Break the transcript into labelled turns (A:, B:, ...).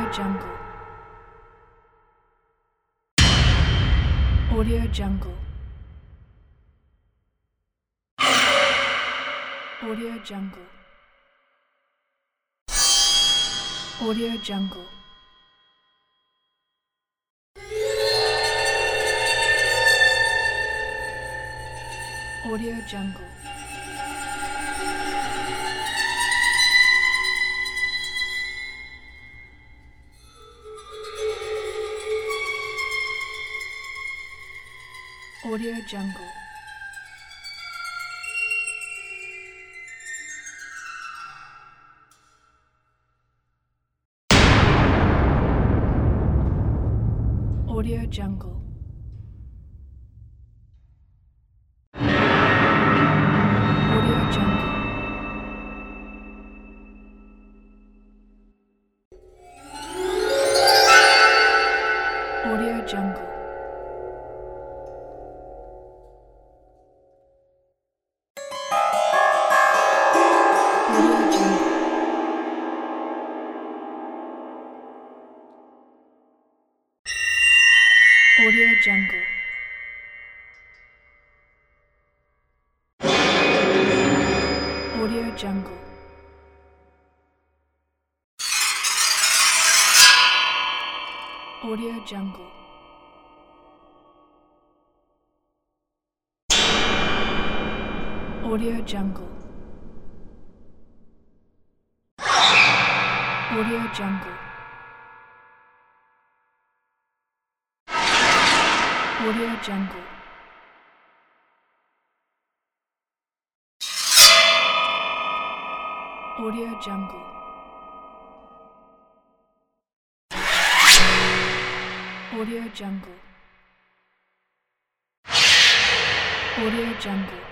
A: Jungle. Audio Jungle. Audio Jungle. Audio Jungle. Audio Jungle. Audio Jungle. Audio Jungle. Audio Jungle. Audio Jungle. Audio Jungle. Audio Jungle. Audio Jungle. Audio Jungle. Audio Jungle. Audio Jungle. Audio Jungle. Audio Jungle. Audio Jungle.